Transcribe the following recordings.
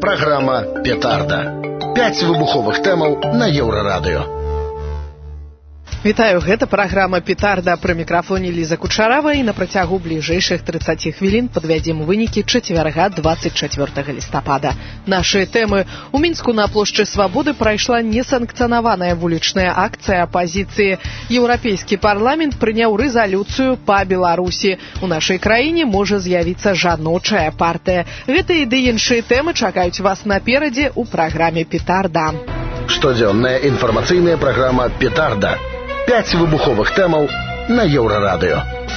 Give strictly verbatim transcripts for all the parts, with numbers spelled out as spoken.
Праграма «Петарда». Пяць выбуховых тэмаў на Еўрарадыё. Вітаю, гэта праграма «Петарда». Пры мікрафоне Ліза Кучарава, і на працягу бліжэйшых трыццаці хвілін падвядзем вынікі чацвярга дваццаць чацвёртага лістапада. Нашы тэмы. У Мінску на плошчы Свабоды прайшла несанкцыянаваная вулічная акцыя апазіцыі. Еўрапейскі парламент прыняў рэзалюцыю па Беларусі. У нашай краіне можа з'явіцца жаночая партыя. Гэта і ды іншыя тэмы чакаюць вас наперадзе ў праграме «Петарда». Штодзённая інфармацыйная праграма «Петарда». Пяць выбуховых тэмаў на Еўрарадыё.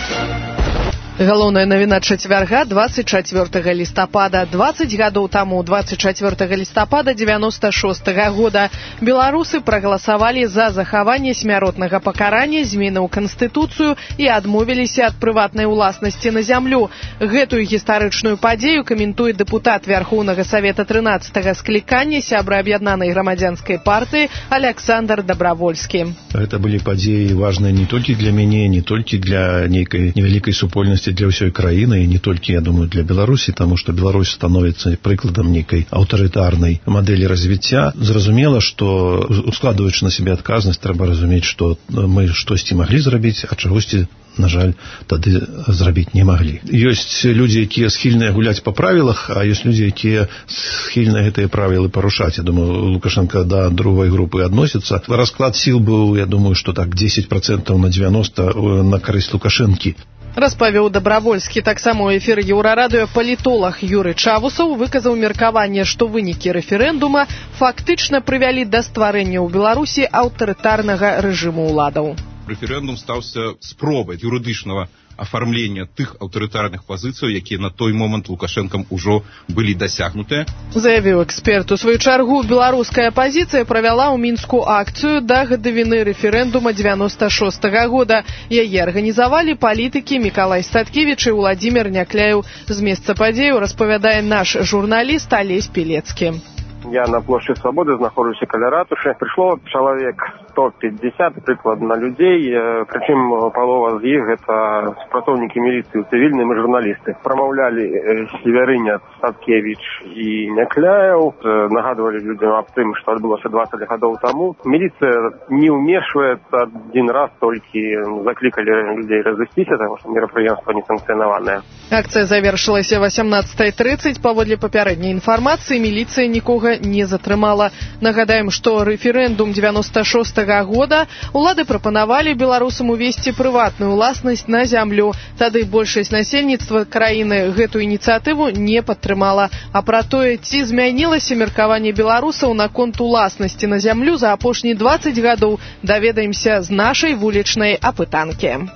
Галоўная навіна чацвярга дваццаць чацвёртага лістапада. дваццаць гадоў таму, дваццаць чацвёртага лістапада дзевяноста шостага года, беларусы прагаласавалі за захаванне смяротнага пакарання, змены ў Канстытуцыю і адмовіліся ад прыватнай уласнасці на зямлю. Гэтую гістарычную падзею каментуе дэпутат Вярхоўнага Савета трынаццатага склікання, сябра аб'яднанай грамадзянскай партыі Александр Добравольскі. Гэта былі падзеі важныя не толькі для мяне, не толькі для нейкай невялікай супольнасці для ўсёй краіны, і не толькі, я думаю, для Беларусі, таму што Беларусь становіцца прыкладам нейкай аўтарытарнай мадэлі развіцця. Зразумела, што ускладваючы на сябе адказнасць, трэба разумець, што мы штосьці маглі зрабіць, а чагосьці, на жаль, тады зрабіць не маглі. Ёсць людзі, якія схільныя гуляць па правілах, а ёсць людзі, якія схільныя гэтыя правілы парушаць. Я думаю, Лукашенко да другой групы адносіцца. Расклад сіл быў, я думаю, што так дзесяць працэнтаў на дзевяноста на карысць Лукашэнкі. Распавёў Добравольскі. Таксама ў эфіры Еўрарадыё палітолог Юрый Чавусаў выказаў меркаванне, што вынікі рэферэндума фактычна прывялі да стварэння ў Беларусі аўтарытарнага рэжыму ўладаў. Рэферэндум стаўся спробай юрыдычнага афармлення тых аўтарытарных пазіцыяў, якія на той момант Лукашэнкам ужо былі дасягнутыя. Заявіў эксперт. У сваю чаргу беларуская апазіцыя правяла ў Мінску акцыю да гадавіны рэферэндума дзевяноста шостага года. Яе арганізавалі палітыкі Мікалай Статкевіч і Уладзімір Някляеў. З месца падзею распавядае наш журналіст Алесь Пелецкі. Я на площади Свободы знаходжуся каля ратуши. Пришло человек сто пятьдесят прикладно людей, причем полова з іх это спрацоўнікі милиции, цивильные и журналисты. Промовляли Северыня, Статкевич и Някляев, нагадывали людям об тым, что отбылося двадцать гадоў тому. Милиция не умешивается, один раз только закликали людей разыскіся, потому что мерапрыемства не санкцыянаванае. Акция завершилася восемнадцатой тридцать. Паводле папярэдняй информации, милиция никога не затрымала. Нагадаем, што рэферэндум дзевяноста шостага года улады прапанавалі беларусам увесці прыватную ўласнасць на зямлю. Тады большасць насельніцтва краіны гэтую ініцыятыву не падтрымала. А пра тое, ці змянілася меркаванне беларусаў наконт уласнасці на зямлю за апошнія дваццаць гадоў, даведаемся з нашай вулічнай апытанкі.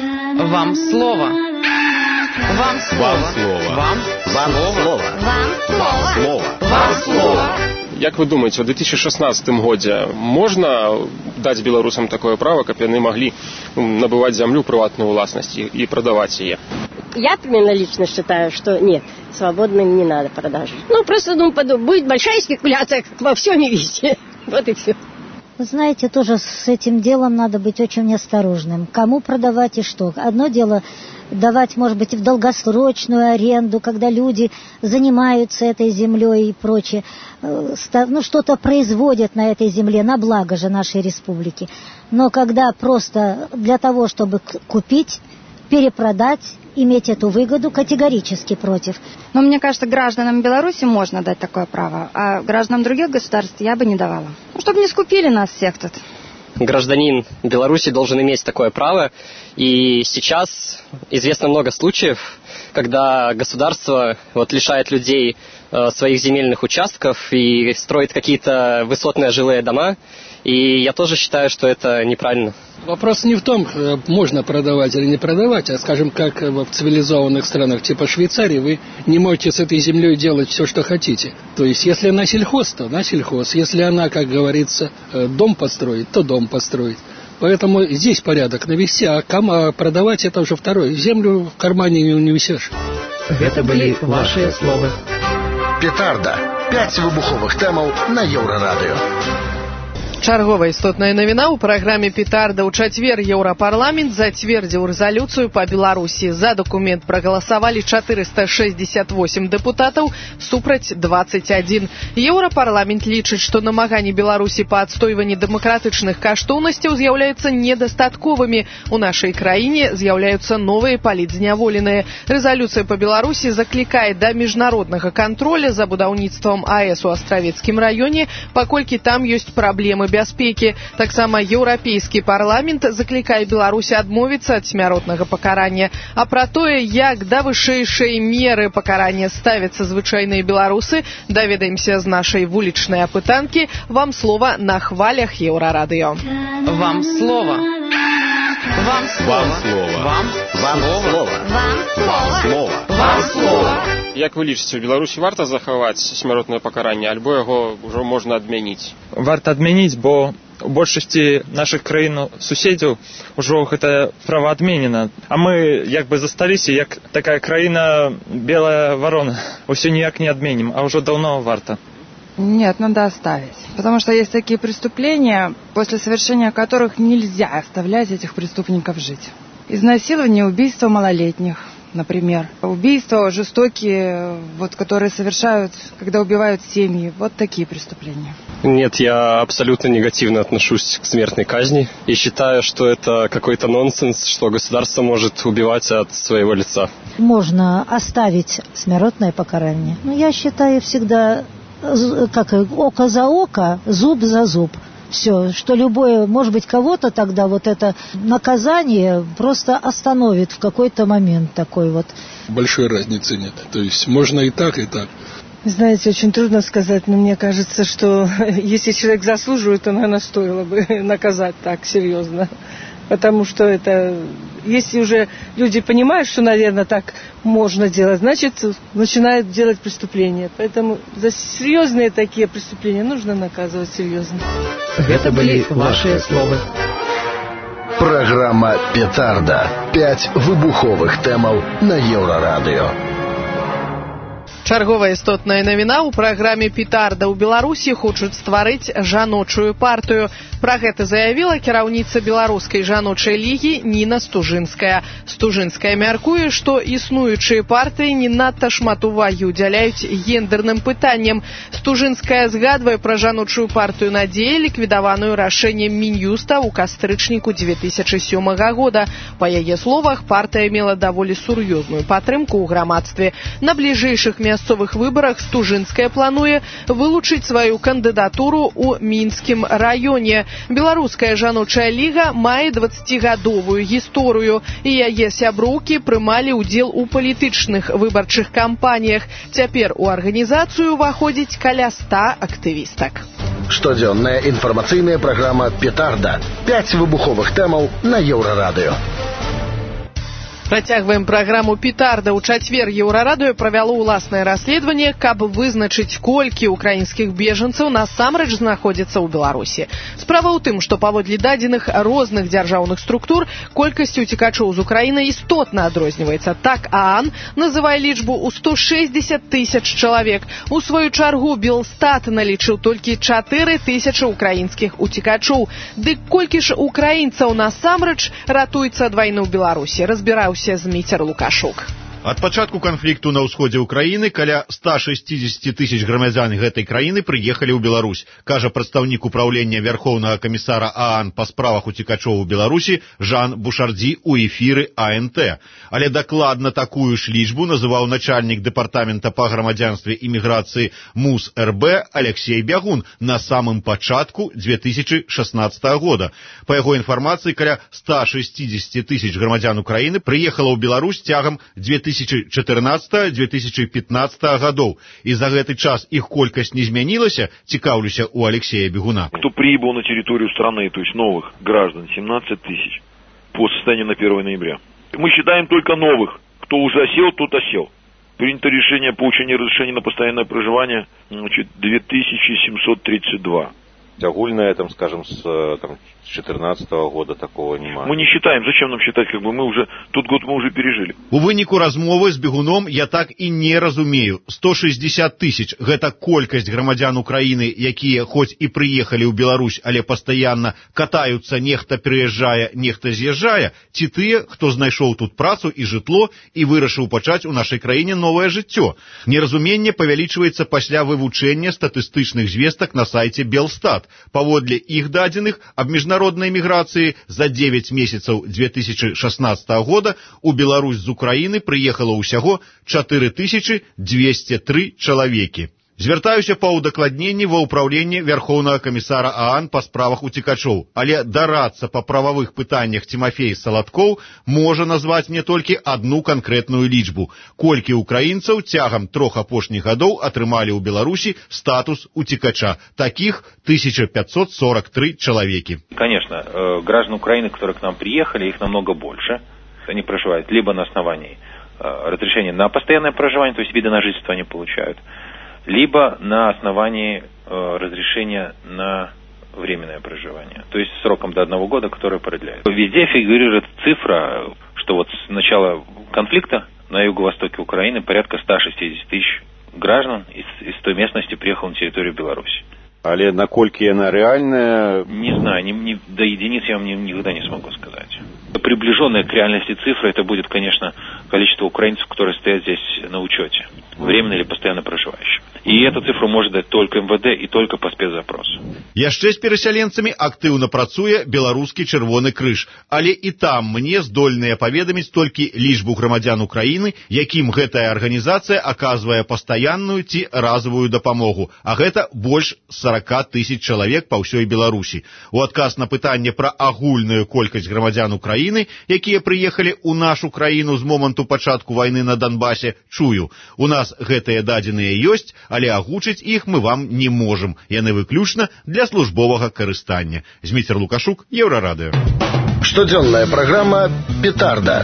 Вам слово. Вам слово. Вам слово. Вам слово. Вам слово. Вам слово. Як вы думаете, в две тысячи шестнадцатом году можно дать белорусам такое право, как они могли набывать землю приватную властность и, и продавать ее? Я примерно лично считаю, что нет, свободным не надо продажи. Ну, просто думаю, будет большая спекуляция, как во всем и везде. Вот и все. Вы знаете, тоже с этим делом надо быть очень осторожным. Кому продавать и что? Одно дело давать, может быть, в долгосрочную аренду, когда люди занимаются этой землей и прочее, ну, что-то производят на этой земле, на благо же нашей республики. Но когда просто для того, чтобы купить, перепродать, иметь эту выгоду, категорически против. Но мне кажется, гражданам Беларуси можно дать такое право, а гражданам других государств я бы не давала. Ну, чтобы не скупили нас всех тут. Гражданин Беларуси должен иметь такое право. И сейчас известно много случаев, когда государство вот, лишает людей э, своих земельных участков и строит какие-то высотные жилые дома. И я тоже считаю, что это неправильно. Вопрос не в том, можно продавать или не продавать, а, скажем, как в цивилизованных странах типа Швейцарии, вы не можете с этой землей делать все, что хотите. То есть, если она сельхоз, то она сельхоз. Если она, как говорится, дом построит, то дом построит. Поэтому здесь порядок навести, а кому продавать это уже второе. Землю в кармане не унесешь. Это были ваши слова. Петарда. Пять выбуховых тэмаў на Еўрарадыё. Чарговая істотная навіна ў праграме «Петарда». У чацвер Еўрапарламент зацвердзіў рэзалюцыю па Беларусі. За дакумент прагаласавалі чатырыста шэсцьдзесят восемь дэпутатаў, супраць двадцать один. Еўрапарламент лічыць, што намаганні Беларусі па адстойванні дэмакратычных каштоўнасцяў з'яўляюцца недастатковымі. У нашай краіне з'яўляюцца новыя палітзняволеныя. Рэзалюцыя па Беларусі заклікае да міжнароднага кантроля за будаўніцтвам АЭС у Астравецкім раёне, паколькі там ёсць праблемы бяспекі. Таксама Еўрапейскі парламент заклікае Беларусі адмовіцца ад смяротнага пакарання. А пра тое, як да вышэйшай меры пакарання ставяцца звычайныя беларусы, даведаемся з нашай вулічнай апытанкі. Вам слова на хвалях Еўрарадыё. Вам слова. Вам слова. Вам слова. Вам слова. Вам слова. Вам слова. Як вы лічыце, у Беларусі варта захаваць смяротнае пакаранне, альбо яго ўжо можна адмяніць? Варта адмяніць, бо у большасці нашых краін суседзяў ужо гэта права адменена. А мы як бы засталіся, як такая краіна белая ворона. Усё ніяк не адменім, а ўжо даўно варта. Нет, надо оставить. Потому что есть такие преступления, после совершения которых нельзя оставлять этих преступников жить. Изнасилование, убийство малолетних, например. Убийства жестокие, вот, которые совершают, когда убивают семьи. Вот такие преступления. Нет, я абсолютно негативно отношусь к смертной казни и считаю, что это какой-то нонсенс, что государство может убивать от своего лица. Можно оставить смертное покарание. Но я считаю всегда, как око за око, зуб за зуб. Все, что любое, может быть, кого-то тогда вот это наказание просто остановит в какой-то момент такой вот. Большой разницы нет. То есть можно и так, и так. Знаете, очень трудно сказать, но мне кажется, что если человек заслуживает, то, наверное, стоило бы наказать так серьезно. Потому что это, если уже люди понимают, что, наверное, так можно делать, значит, начинают делать преступления. Поэтому за серьезные такие преступления нужно наказывать серьезно. Это были ваши слова. Программа «Петарда». Пять выбуховых тэмаў на Еўрарадыё. Чарговая істотная навіна ў праграме «Петарда». У Беларусі хочуць стварыць жаночую партыю. Пра гэта заявіла кіраўніца беларускай жаночай лігі Ніна Стужынская. Стужынская мяркуе, што існуючыя партыі не надта шмат увагі ўдзяляюць гендерным пытанням. Стужынская згадвае пра жаночую партыю «Надзея», ліквідаваную рашэннем Мін'юста ў кастрычніку дзве тысячы сёмага года. Па яе словах, партыя мела даволі сур'ёзную падтрымку ў грамадстве. На бліжэйшых мясцовых выбарах Стужынская плануе вылучыць сваю кандыдатуру ў Мінскім раёне. Беларуская жаночая ліга мае дваццацігадовую гісторыю, і яе сяброўкі прымалі ўдзел у палітычных выбарчых кампаніях. Цяпер у арганізацыю ўваходзіць каля ста актывістак. Штодзённая інфармацыйная праграма «Петарда». Пять выбуховых тэмаў на Еўрарадыё. Працягваем праграму «Петарда». У чацвер Еўрарадыё правяло ўласнае расследаванне, каб вызначыць, колькі украінскіх бежанцаў насамрэч знаходзяцца ў Беларусі. Справа ў тым, што паводле дадзеных розных дзяржаўных структур колькасць уцекачоў з Украіны істотна адрозніваецца. Так ААН называе лічбу ў сто шэсцьдзесят тысяч чалавек. У сваю чаргу Белстат налічыў толькі чатыры тысячы украінскіх уцекачоў. Дык колькі ж украінцаў насамрэч ратуецца ад вайны ў Беларусі? Разбіраўся Зміцер Лукашук. Ад пачатку канфлікту на ўсходзе ўкраіны каля ста шэсцьдзесят тысяч грамадзян гэтай краіны прыехалі ў Беларусь, кажа прадстаўнік управлення Вярхоўнага камісара ААН па справах уцекачоў у Беларусі Жан Бушардзі ў эфіры АНТ. Але дакладна такую ж лічбу называў начальнік дэпартамента па грамадзянстве і міграцыі МУС РБ Алексей Бягун на самым пачатку дзве тысячы шаснаццатага года. Па яго інфармацыі, каля ста шэсцьдзесят тысяч грамадзян Украіны прыехала ў Беларусь цягам дзве тысячы чатырнаццатага — дзве тысячы пятнаццатага годов. И за этот час их колькость не изменилась, цікаўлюся у Алексея Бегуна. Кто прибыл на территорию страны, то есть новых граждан, семнадцать тысяч по состоянию на первое ноября. Мы считаем только новых. Кто уже осел, тот осел. Принято решение о получении разрешения на постоянное проживание, значит, две тысячи семьсот тридцать два. Огульное, там, скажем, с там, четырнадцатого года такого нема. Мы не считаем, зачем нам считать, как бы мы уже, тот год мы уже пережили. У выніку размовы з бегуном я так і не разумею. сто шестьдесят тысяч – гэта колькасць грамадзян Украіны, якія хоць і прыехалі ў Беларусь, але пастаянна катаюцца, нехта прыязджае, нехта з'язджае, ці тыя, хто знайшоў тут працу і жытло і вырашыў пачаць у нашай краіне новае жыццё. Неразуменне павялічваецца пасля вывучэння статыстычных звестак на сайце Белстат. Паводле іх дадзеных аб міжнароднай міграцыі за девять месяцаў две тысячи шестнадцатого года у Беларусь з Украіны прыехала ўсяго чатыры тысячи двести три чалавекі. Звяртаюся па ўдакладненні ва ўпраўленне Вярхоўнага камісара ААН па справах уцекачоў, але дарацца па прававых пытаннях Тимофей Саладкоў можа назваць мне толькі адну канкрэтную лічбу. Колькі украінцаў цягам трох апошніх гадоў атрымалі ў Беларусі статус уцекача. Таких тысяча пятьсот сорок три человеки. Конечно, граждан Украины, которые к нам приехали, их намного больше. Они проживают либо на основании разрешения на постоянное проживание, то есть виды на жительство они получают, либо на основании э, разрешения на временное проживание, то есть сроком до одного года, которое продляют. Везде фигурирует цифра, что вот с начала конфликта на юго-востоке Украины порядка ста шестидесяти тысяч граждан из, из той местности приехало на территорию Беларуси. Але наколькі яна реальная? Не знаю, не, не, до единиц я вам не, никогда не смогу сказать. Приближенная к реальности цифра, это будет, конечно, количество украинцев, которые стоят здесь на учете, временно или постоянно проживающих. И эту цифру может дать только эм вэ дэ и только по спецзапросу. Яшчэ з перасяленцамі актыўна працуе беларускі чырвоны крыж, але і там мне здольныя паведаміць толькі лічбу грамадзян Украіны, якім гэтая арганізацыя аказвае пастаянную ці разовую дапамогу, а гэта больш сорока тысяч чалавек па ўсёй Беларусі. У адказ на пытанне пра агульную колькасць грамадзян Украіны, якія прыехалі ў нашу краіну з моманту пачатку вайны на Донбасе, чую: у нас гэтыя дадзеныя ёсць, але агучыць іх мы вам не можам. Яны выключна для службовага карыстання. Зміцер Лукашук, Еўрарадыё. Штодзённая праграма «Петарда».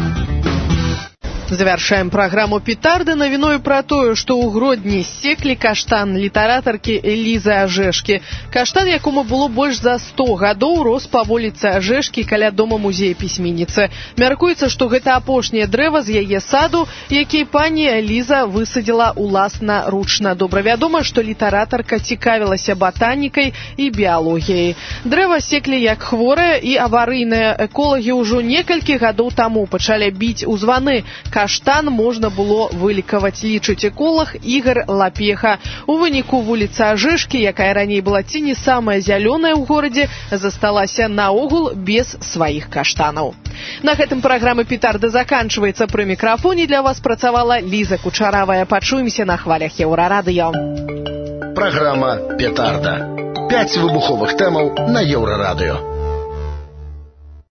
Завяршаем праграму «Петарды» навіною пра тое, што ў Гродні ссеклі каштан літаратаркі Элізы Ажэшкі. Каштан, якому было больш за сто гадоў, рос па вуліцы Ажэшкі каля дома музея пісьменніцы. Мяркуецца, што гэта апошняе дрэва з яе саду, які пані Эліза высадзіла уласнаручна. Добра вядома, што літаратарка цікавілася батанікай і біялогіяй. Дрэва секлі як хворае і аварыйныя. Эколагі ўжо некалькі гадоў таму пачалі біць у званы. Каштан можна было вылікаваць, лічыць эколог Ігор Лапеха. У выніку вуліца Ажэшкі, якая раней была ці не самая зялёная ў горадзе, засталася наогул без сваіх каштанаў. На гэтым праграма «Петарда» заканчваецца. Пры мікрафоне для вас працавала Ліза Кучаравая. Пачуемся на хвалях Еўрарадыё. Праграма «Петарда». Пяць выбуховых тэмаў на Еўрарадыё.